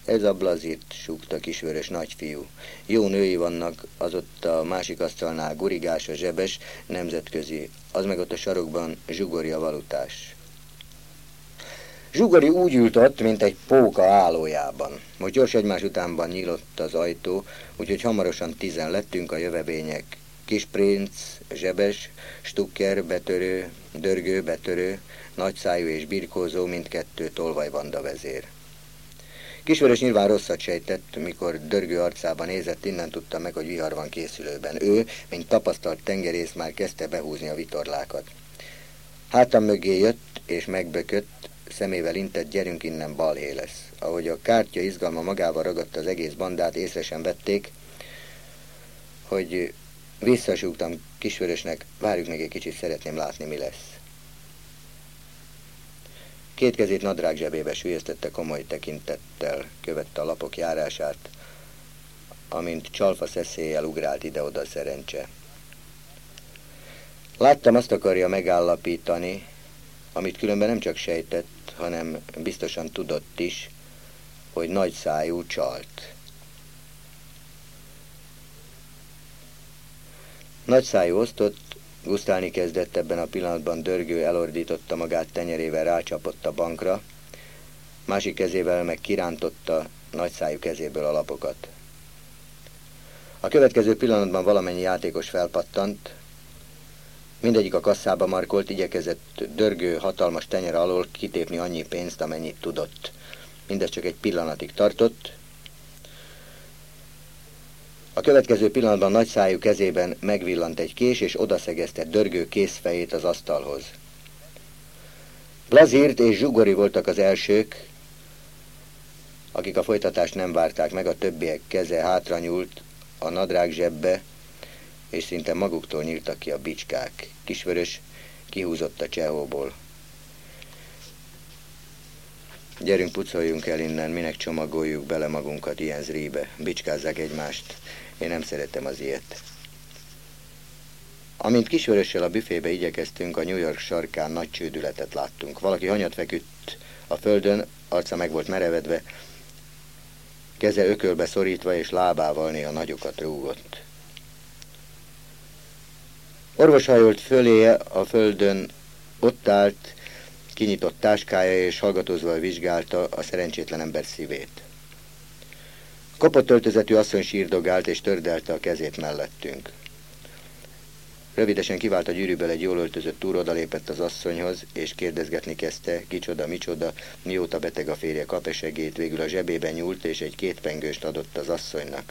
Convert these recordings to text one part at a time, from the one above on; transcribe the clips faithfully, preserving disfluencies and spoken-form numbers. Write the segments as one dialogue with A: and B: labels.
A: Ez a Blazirt, súgta Kisvörös nagyfiú. Jó női vannak, az ott a másik asztalnál Gurigás, a Zsebes, nemzetközi, az meg ott a sarokban Zsugori a valutás. Zsugori úgy ült ott, mint egy póka állójában. Most gyors egymás utánban nyílott az ajtó, úgyhogy hamarosan tizen lettünk a jövevények. Kisprinc, Zsebes, Stukker, betörő, Dörgő, betörő, nagyszájú és birkózó, mindkettő tolvajbanda vezér. Kisvörös nyilván rosszat sejtett, mikor Dörgő arcába nézett, innen tudta meg, hogy vihar van készülőben. Ő, mint tapasztalt tengerész, már kezdte behúzni a vitorlákat. Hátam mögé jött és megbökött, szemével intett, gyerünk innen, balhé lesz. Ahogy a kártya izgalma magával ragadta az egész bandát, észre sem vették, hogy visszasúgtam Kisvörösnek, várjuk meg egy kicsit, szeretném látni, mi lesz. Két kezét nadrág zsebébe süllyesztette, komoly tekintettel követte a lapok járását, amint csalfa szeszéllyel ugrált ide-oda szerencse. Láttam, azt akarja megállapítani, amit különben nem csak sejtett, hanem biztosan tudott is, hogy nagyszájú csalt. Nagyszájú osztott, gusztálni kezdett, ebben a pillanatban Dörgő elordította magát, tenyerével rácsapott a bankra, másik kezével meg kirántotta nagyszájú kezéből a lapokat. A következő pillanatban valamennyi játékos felpattant, mindegyik a kasszába markolt, igyekezett Dörgő hatalmas tenyere alól kitépni annyi pénzt, amennyit tudott. Mindez csak egy pillanatig tartott. A következő pillanatban nagyszájú kezében megvillant egy kés, és odaszegezte Dörgő kézfejét az asztalhoz. Blazirt és Zsugori voltak az elsők, akik a folytatást nem várták meg, a többiek keze hátra nyúlt a nadrág zsebbe, és szinte maguktól nyíltak ki a bicskák. Kisvörös kihúzott a csehóból. Gyerünk, pucoljunk el innen, minek csomagoljuk bele magunkat ilyen zríbe. Bicskázzák egymást. Én nem szeretem az ilyet. Amint Kisvörössel a büfébe igyekeztünk, a New York sarkán nagy csődületet láttunk. Valaki hanyat feküdt a földön, arca meg volt merevedve, keze ökölbe szorítva és lábával néha nagyokat rúgott. Orvos hajolt föléje, a földön ott állt, kinyitott táskája, és hallgatózva vizsgálta a szerencsétlen ember szívét. Kopott öltözetű asszony sírdogált, és tördelte a kezét mellettünk. Rövidesen kivált a gyűrűből egy jól öltözött úr, odalépett az asszonyhoz, és kérdezgetni kezdte, kicsoda, micsoda, mióta beteg a férje, kap-e segélyt, végül a zsebében nyúlt, és egy kétpengőst adott az asszonynak.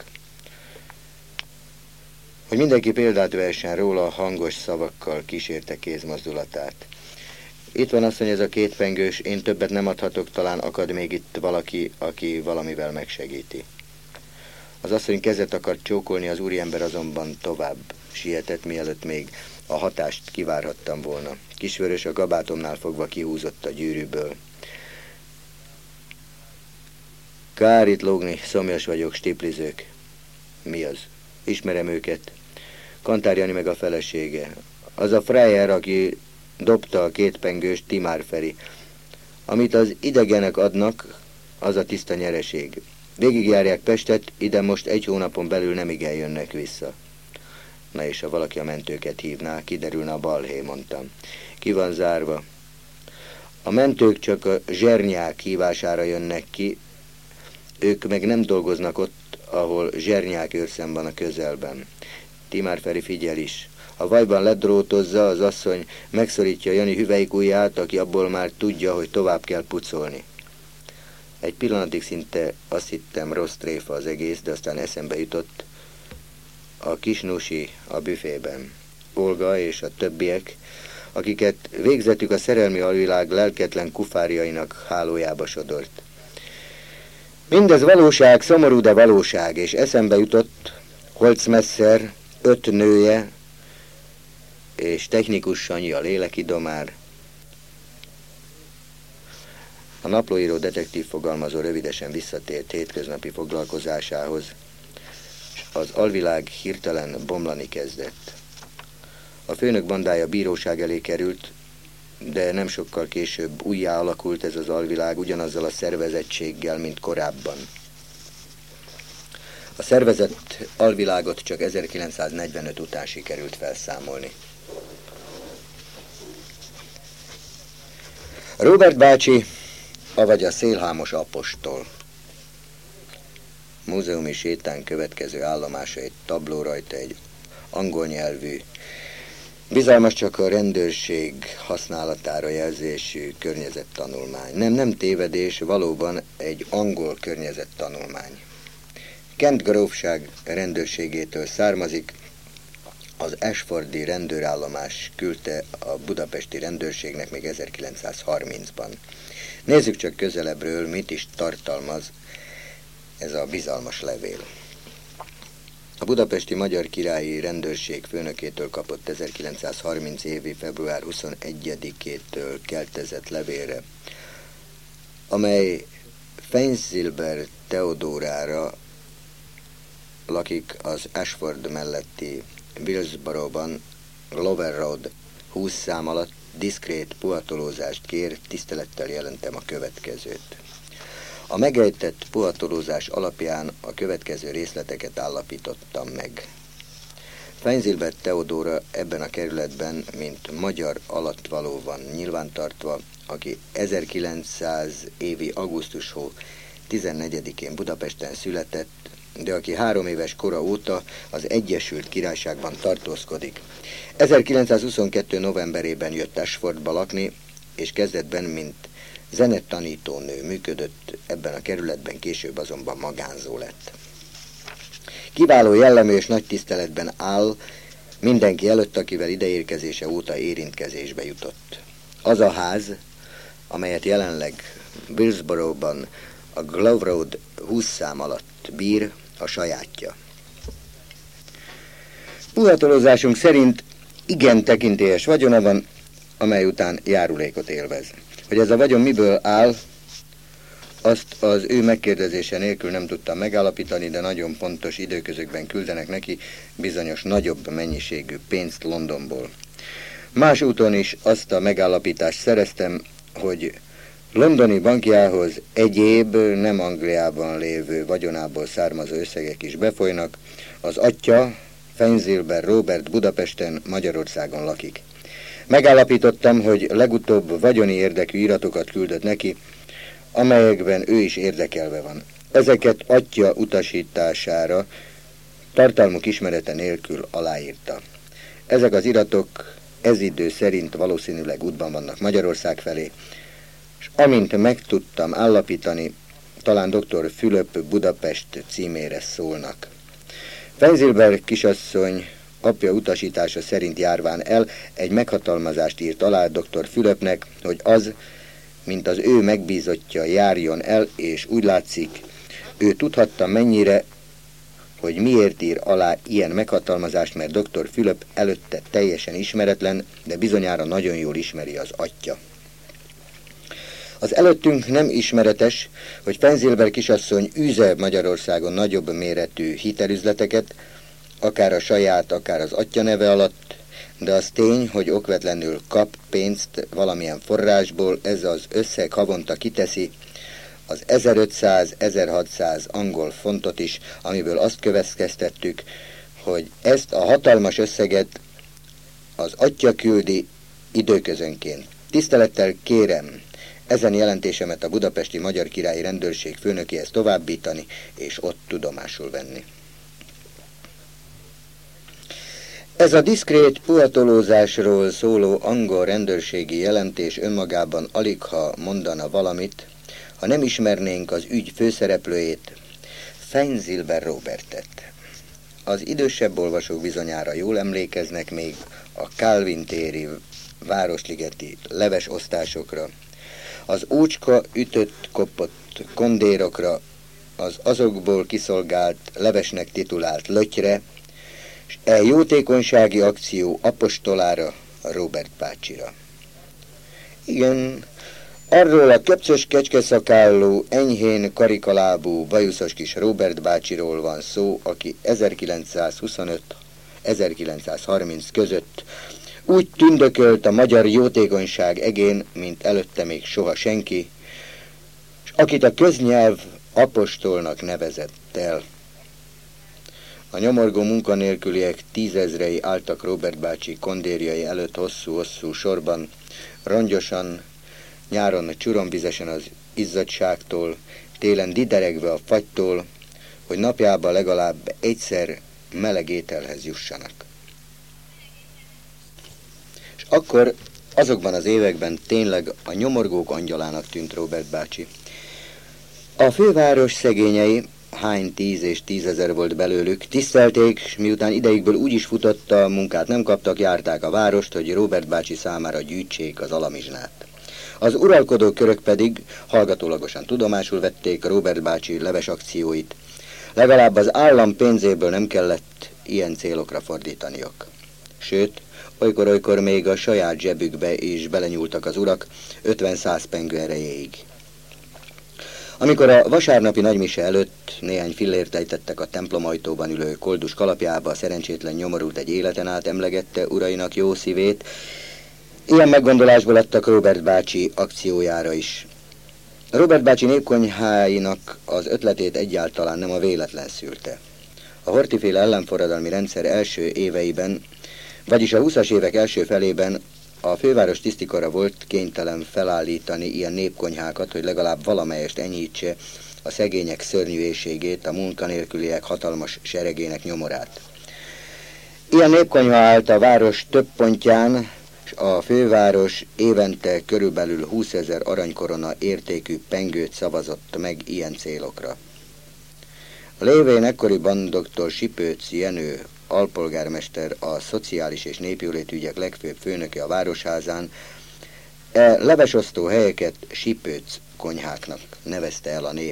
A: Hogy mindenki példát vehessen róla, hangos szavakkal kísérte kézmozdulatát. Itt van, asszony, ez a kétpengős, én többet nem adhatok, talán akad még itt valaki, aki valamivel megsegíti. Az asszony kezet akart csókolni, az úriember azonban tovább sietett, mielőtt még a hatást kivárhattam volna. Kisvörös a kabátomnál fogva kihúzott a gyűrűből. Kár itt lógni, szomjas vagyok, stiplizők. Mi az? Ismerem őket. Kantár Jani meg a felesége. Az a frajer, aki dobta a kétpengőst, Timár Feri. Amit az idegenek adnak, az a tiszta nyereség. Végigjárják Pestet, ide most egy hónapon belül nem igen jönnek vissza. Na és ha valaki a mentőket hívná, kiderülne a balhé, mondtam. Ki van zárva? A mentők csak a zsernyák hívására jönnek ki, ők meg nem dolgoznak ott, ahol zsernyák őrszem van a közelben. Timár Feri figyel is. A vajban ledrótozza, az asszony megszorítja Jani hüvelykujját, aki abból már tudja, hogy tovább kell pucolni. Egy pillanatig szinte azt hittem, rossz tréfa az egész, de aztán eszembe jutott a kis nusi a büfében. Olga és a többiek, akiket végzetük a szerelmi alvilág lelketlen kufárjainak hálójába sodort. Mindez valóság, szomorú, de valóság, és eszembe jutott Holzmesser, öt nője, és technikus Sanyi, a lélekidomár. A naplóíró detektív fogalmazó rövidesen visszatért hétköznapi foglalkozásához, és az alvilág hirtelen bomlani kezdett. A főnök bandája bíróság elé került, de nem sokkal később újjá alakult ez az alvilág ugyanazzal a szervezettséggel, mint korábban. A szervezett alvilágot csak ezerkilencszáznegyvenöt után sikerült felszámolni. Robert bácsi, avagy a szélhámos apostol. Múzeumi sétán következő állomása egy tabló, rajta egy angol nyelvű, bizalmas csak a rendőrség használatára jelzésű környezettanulmány. Nem, nem tévedés, valóban egy angol környezettanulmány. Kent grófság rendőrségétől származik, az ashfordi rendőrállomás küldte a budapesti rendőrségnek még ezerkilencszázharmincban. Nézzük csak közelebbről, mit is tartalmaz ez a bizalmas levél. A budapesti magyar királyi rendőrség főnökétől kapott ezerkilencszázharminc évi február huszonegyedikétől keltezett levélre, amely Feinszilber Teodórára lakik az Ashford melletti Willsborough-ban, Glover Road húsz szám alatt diszkrét puhatolózást kér, tisztelettel jelentem a következőt. A megejtett puhatolózás alapján a következő részleteket állapítottam meg. Feinszilber Teodóra ebben a kerületben, mint magyar alattvaló van nyilvántartva, aki ezerkilencszáz évi augusztus hó tizennegyedikén Budapesten született, de aki három éves kora óta az Egyesült Királyságban tartózkodik. ezerkilencszázhuszonkettő novemberében jött Ashfordba lakni, és kezdetben, mint zenetanítónő működött ebben a kerületben, később azonban magánzó lett. Kiváló jellemű és nagy tiszteletben áll mindenki előtt, akivel ideérkezése óta érintkezésbe jutott. Az a ház, amelyet jelenleg Willsborough-ban a Glover Road húsz szám alatt bír, a sajátja. Puhatolózásunk szerint igen tekintélyes vagyona van, amely után járulékot élvez. Hogy ez a vagyon miből áll, azt az ő megkérdezése nélkül nem tudtam megállapítani, de nagyon pontos időközökben küldenek neki bizonyos nagyobb mennyiségű pénzt Londonból. Más úton is azt a megállapítást szereztem, hogy londoni bankjához egyéb, nem Angliában lévő vagyonából származó összegek is befolynak. Az atya, Feinszilber Robert Budapesten, Magyarországon lakik. Megállapítottam, hogy legutóbb vagyoni érdekű iratokat küldött neki, amelyekben ő is érdekelve van. Ezeket atya utasítására tartalmuk ismerete nélkül aláírta. Ezek az iratok ez idő szerint valószínűleg útban vannak Magyarország felé, és amint meg tudtam állapítani, talán doktor Fülöp Budapest címére szólnak. Feinszilber kisasszony apja utasítása szerint járván el, egy meghatalmazást írt alá doktor Fülöpnek, hogy az, mint az ő megbízottja, járjon el, és úgy látszik, ő tudhatta mennyire, hogy miért ír alá ilyen meghatalmazást, mert doktor Fülöp előtte teljesen ismeretlen, de bizonyára nagyon jól ismeri az atya. Az előttünk nem ismeretes, hogy Feinszilber kisasszony űze Magyarországon nagyobb méretű hitelüzleteket, akár a saját, akár az atya neve alatt, de az tény, hogy okvetlenül kap pénzt valamilyen forrásból, ez az összeg havonta kiteszi az ezerötszáz-ezerhatszáz angol fontot is, amiből azt következtettük, hogy ezt a hatalmas összeget az atya küldi időközönként. Tisztelettel kérem ezen jelentésemet a budapesti magyar királyi rendőrség főnökéhez továbbítani, és ott tudomásul venni. Ez a diszkrét puhatolózásról szóló angol rendőrségi jelentés önmagában aligha mondana valamit, ha nem ismernénk az ügy főszereplőjét, Feinszilber Robertet. Az idősebb olvasók bizonyára jól emlékeznek még a Calvin téri városligeti leves osztásokra, az ócska ütött kopott kondérokra, az azokból kiszolgált levesnek titulált lötyre, és e jótékonysági akció apostolára, Robert bácsira. Igen, arról a köpcös kecskeszakállú, enyhén karikalábú, bajuszos kis Robert bácsiról van szó, aki ezerkilencszázhuszonöt-ezerkilencszázharminc között úgy tündökölt a magyar jótékonyság egén, mint előtte még soha senki, és akit a köznyelv apostolnak nevezett el. A nyomorgó munkanélküliek tízezrei álltak Róbert bácsi kondériai előtt hosszú-hosszú sorban, rongyosan, nyáron csuromvizesen az izzadságtól, télen dideregve a fagytól, hogy napjában legalább egyszer meleg ételhez jussanak. És akkor azokban az években tényleg a nyomorgók angyalának tűnt Róbert bácsi. A főváros szegényei, hány tíz és tízezer volt belőlük, tisztelték, és miután ideikből úgy is futott, a munkát nem kaptak, járták a várost, hogy Róbert bácsi számára gyűjtsék az alamizsnát. Az uralkodó körök pedig hallgatólagosan tudomásul vették Róbert bácsi leves akcióit. Legalább az állam pénzéből nem kellett ilyen célokra fordítaniok. Sőt, olykor-olykor még a saját zsebükbe is belenyúltak az urak ötven-száz pengő erejéig. Amikor a vasárnapi nagymise előtt néhány fillért ejtettek a templomajtóban ülő koldus kalapjába, a szerencsétlen nyomorult egy életen át emlegette urainak jó szívét, ilyen meggondolásból adtak Róbert bácsi akciójára is. Róbert bácsi népkonyháinak az ötletét egyáltalán nem a véletlen szűrte. A Horthy-féle ellenforradalmi rendszer első éveiben, vagyis a húszas évek első felében a főváros tisztikora volt kénytelen felállítani ilyen népkonyhákat, hogy legalább valamelyest enyhítse a szegények szörnyű éhségét, a munkanélküliek hatalmas seregének nyomorát. Ilyen népkonyha állt a város több pontján, és a főváros évente körülbelül húszezer aranykorona értékű pengőt szavazott meg ilyen célokra. Lévén ekkoriban dr. Sipőc Jenő alpolgármester, a szociális és népjólétügyek legfőbb főnöke a városházán, e levesosztó helyeket Sipőc konyháknak nevezte el a nép.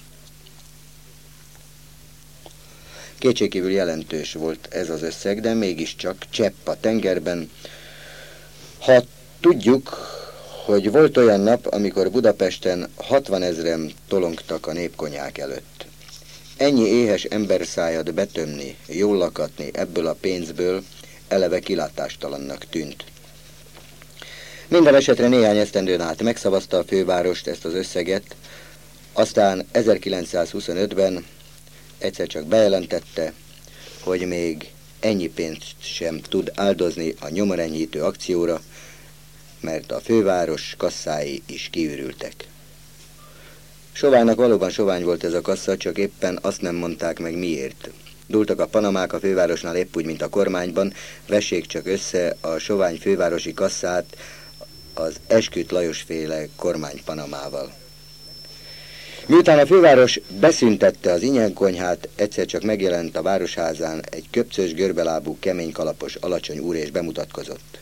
A: Kétségkívül jelentős volt ez az összeg, de mégiscsak csepp a tengerben. Ha tudjuk, hogy volt olyan nap, amikor Budapesten hatvanezren tolongtak a népkonyhák előtt. Ennyi éhes emberszájat betömni, jól lakatni ebből a pénzből eleve kilátástalannak tűnt. Minden esetre néhány esztendőn át megszavazta a fővárost ezt az összeget, aztán ezerkilencszázhuszonötben egyszer csak bejelentette, hogy még ennyi pénzt sem tud áldozni a nyomorenyhítő akcióra, mert a főváros kasszái is kiürültek. Soványnak valóban sovány volt ez a kassa, csak éppen azt nem mondták meg miért. Dúltak a panamák a fővárosnál épp úgy, mint a kormányban, vessék csak össze a sovány fővárosi kasszát az Esküdt Lajos-féle kormánypanamával. Miután a főváros beszüntette az ingyenkonyhát, egyszer csak megjelent a városházán egy köpcös, görbelábú, kemény kalapos, alacsony úr és bemutatkozott.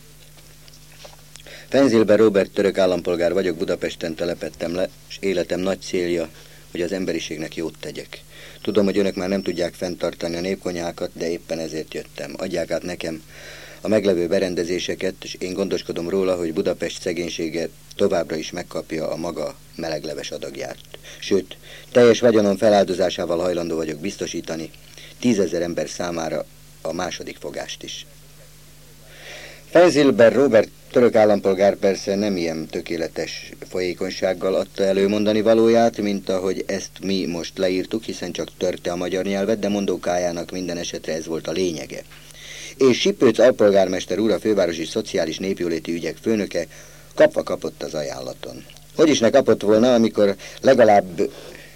A: Fenzilber Róbert török állampolgár vagyok, Budapesten telepettem le, és életem nagy célja, hogy az emberiségnek jót tegyek. Tudom, hogy önök már nem tudják fenntartani a népkonyhákat, de éppen ezért jöttem. Adják át nekem a meglevő berendezéseket, és én gondoskodom róla, hogy Budapest szegénysége továbbra is megkapja a maga melegleves adagját. Sőt, teljes vagyonom feláldozásával hajlandó vagyok biztosítani tízezer ember számára a második fogást is. Fenzilber Róbert török állampolgár persze nem ilyen tökéletes folyékonysággal adta elő mondani valóját, mint ahogy ezt mi most leírtuk, hiszen csak törte a magyar nyelvet, de mondókájának minden esetre ez volt a lényege. És Sipőc alpolgármester úr, a fővárosi szociális népjóléti ügyek főnöke kapva kapott az ajánlaton. Hogy is ne kapott volna, amikor legalább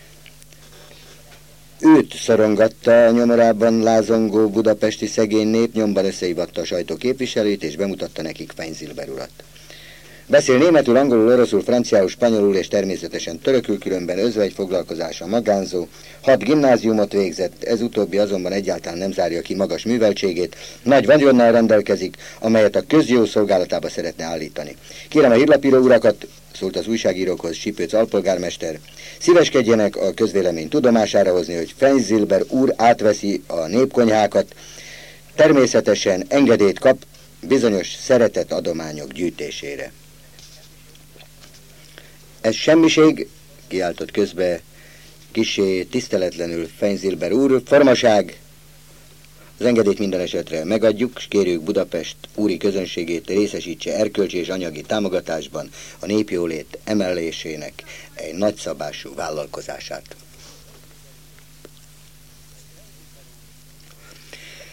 A: őt szorongatta a nyomorában lázongó budapesti szegény nép, nyomban összehívatta a sajtó képviselőit, és bemutatta nekik Fenzilber urat. Beszél németül, angolul, oroszul, franciául, spanyolul és természetesen törökül, különben özvegy foglalkozása magánzó, hat gimnáziumot végzett, ez utóbbi azonban egyáltalán nem zárja ki magas műveltségét, nagy vagyonnal rendelkezik, amelyet a közjó szolgálatába szeretne állítani. Kérem a hírlapíró urakat, szólt az újságírókhoz Sipőc alpolgármester, szíveskedjenek a közvélemény tudomására hozni, hogy Fenzilber úr átveszi a népkonyhákat, természetesen engedélyt kap bizonyos szeretett adományok gyűjtésére. Ez semmiség, kiáltott közbe kissé tiszteletlenül Fenzilber úr, formaság. Az engedélyt minden esetre megadjuk, és kérjük Budapest úri közönségét részesítse erkölcsi és anyagi támogatásban a népjólét emelésének egy nagyszabású vállalkozását.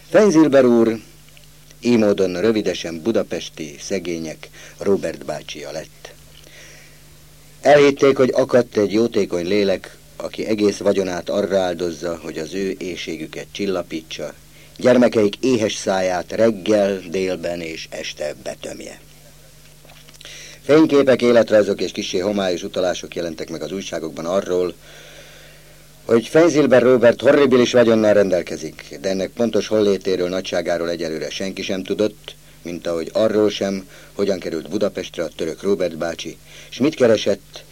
A: Feinzilber úr így módon rövidesen budapesti szegények Róbert bácsia lett. Elhitték, hogy akadt egy jótékony lélek, aki egész vagyonát arra áldozza, hogy az ő éhségüket csillapítsa, gyermekeik éhes száját reggel, délben és este betömje. Fényképek, életrajzok és kissé homályos utalások jelentek meg az újságokban arról, hogy Feinzilber Róbert horribilis vagyonnal rendelkezik, de ennek pontos hollétéről, nagyságáról egyelőre senki sem tudott, mint ahogy arról sem, hogyan került Budapestre a török Róbert bácsi, és mit keresett,